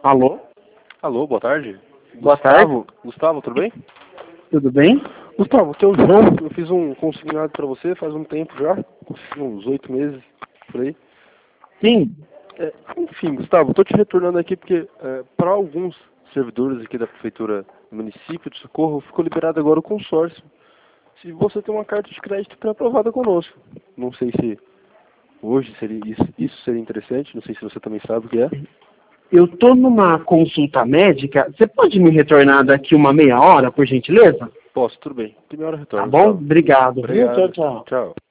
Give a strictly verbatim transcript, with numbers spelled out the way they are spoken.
Alô? Alô, boa tarde. Boa Gustavo, tarde. Gustavo, tudo bem? Tudo bem? Gustavo, aqui é o João. Eu fiz um consignado pra você faz um tempo já, uns oito meses, por aí. Sim. É, enfim, Gustavo, eu tô te retornando aqui porque é, para alguns servidores aqui da Prefeitura do município de Socorro, ficou liberado agora o consórcio. Se você tem uma carta de crédito pré-aprovada conosco. Não sei se hoje seria isso, isso seria interessante, não sei se você também sabe o que é. Eu tô numa consulta médica. Você pode me retornar daqui uma meia hora, por gentileza? Posso, tudo bem. Primeira hora Tá retorno, bom? Gustavo. Obrigado. Viu? Obrigado. Tchau, tchau. Tchau.